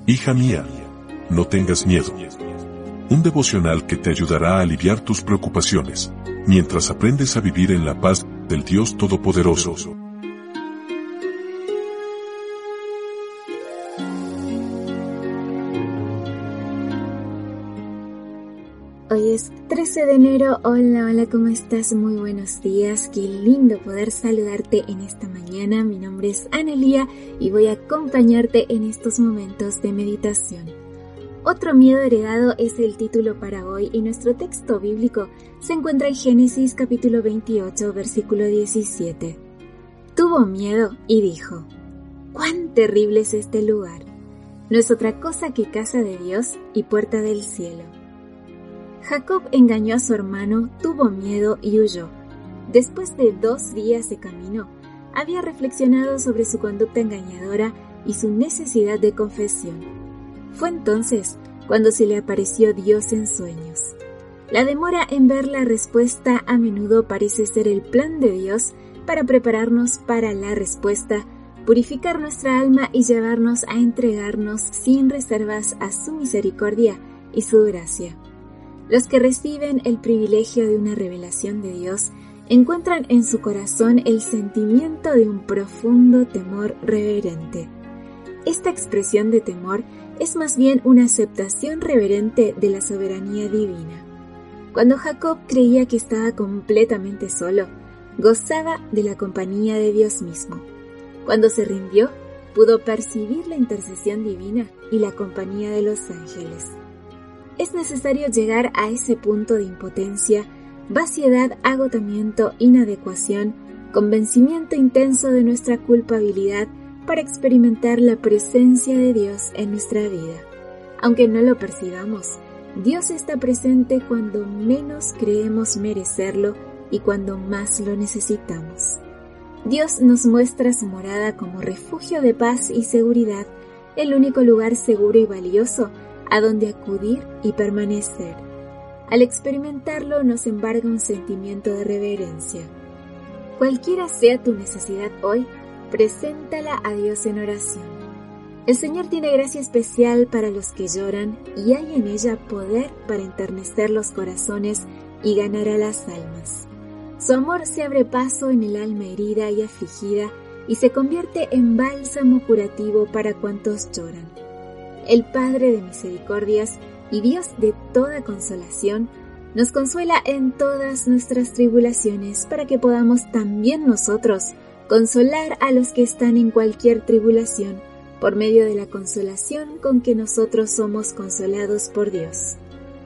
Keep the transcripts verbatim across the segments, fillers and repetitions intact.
Hija mía, no tengas miedo. Un devocional que te ayudará a aliviar tus preocupaciones, mientras aprendes a vivir en la paz del Dios Todopoderoso. Hoy es trece de enero, hola, hola, ¿cómo estás? Muy buenos días, qué lindo poder saludarte en esta mañana. Mi nombre es Analía y voy a acompañarte en estos momentos de meditación. Otro miedo heredado es el título para hoy y nuestro texto bíblico se encuentra en Génesis capítulo veintiocho, versículo diecisiete. Tuvo miedo y dijo: ¡cuán terrible es este lugar! No es otra cosa que casa de Dios y puerta del cielo. Jacob engañó a su hermano, tuvo miedo y huyó. Después de dos días de camino, había reflexionado sobre su conducta engañadora y su necesidad de confesión. Fue entonces cuando se le apareció Dios en sueños. La demora en ver la respuesta a menudo parece ser el plan de Dios para prepararnos para la respuesta, purificar nuestra alma y llevarnos a entregarnos sin reservas a su misericordia y su gracia. Los que reciben el privilegio de una revelación de Dios encuentran en su corazón el sentimiento de un profundo temor reverente. Esta expresión de temor es más bien una aceptación reverente de la soberanía divina. Cuando Jacob creía que estaba completamente solo, gozaba de la compañía de Dios mismo. Cuando se rindió, pudo percibir la intercesión divina y la compañía de los ángeles. Es necesario llegar a ese punto de impotencia, vaciedad, agotamiento, inadecuación, convencimiento intenso de nuestra culpabilidad para experimentar la presencia de Dios en nuestra vida. Aunque no lo percibamos, Dios está presente cuando menos creemos merecerlo y cuando más lo necesitamos. Dios nos muestra su morada como refugio de paz y seguridad, el único lugar seguro y valioso a donde acudir y permanecer. Al experimentarlo nos embarga un sentimiento de reverencia. Cualquiera sea tu necesidad hoy, preséntala a Dios en oración. El Señor tiene gracia especial para los que lloran y hay en ella poder para enternecer los corazones y ganar a las almas. Su amor se abre paso en el alma herida y afligida y se convierte en bálsamo curativo para cuantos lloran. El Padre de misericordias y Dios de toda consolación nos consuela en todas nuestras tribulaciones para que podamos también nosotros consolar a los que están en cualquier tribulación por medio de la consolación con que nosotros somos consolados por Dios.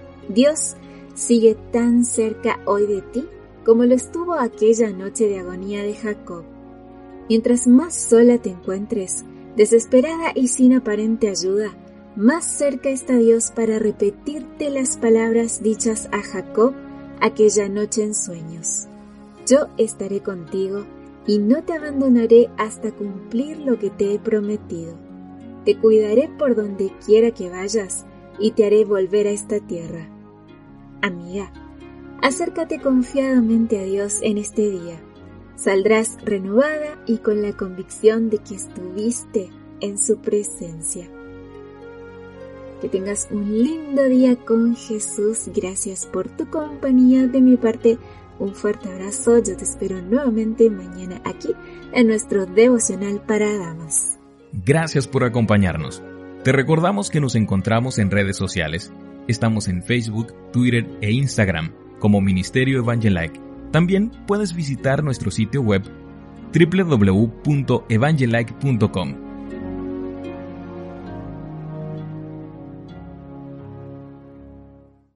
Dios sigue tan cerca hoy de ti como lo estuvo aquella noche de agonía de Jacob. Mientras más sola te encuentres, desesperada y sin aparente ayuda, más cerca está Dios para repetirte las palabras dichas a Jacob aquella noche en sueños. Yo estaré contigo y no te abandonaré hasta cumplir lo que te he prometido. Te cuidaré por donde quiera que vayas y te haré volver a esta tierra. Amiga, acércate confiadamente a Dios en este día. Saldrás renovada y con la convicción de que estuviste en su presencia. Que tengas un lindo día con Jesús. Gracias por tu compañía. De mi parte, un fuerte abrazo. Yo te espero nuevamente mañana aquí en nuestro devocional para damas. Gracias por acompañarnos. Te recordamos que nos encontramos en redes sociales. Estamos en Facebook, Twitter e Instagram como Ministerio Evangelike. También puedes visitar nuestro sitio web doble u doble u doble u punto evangelike punto com.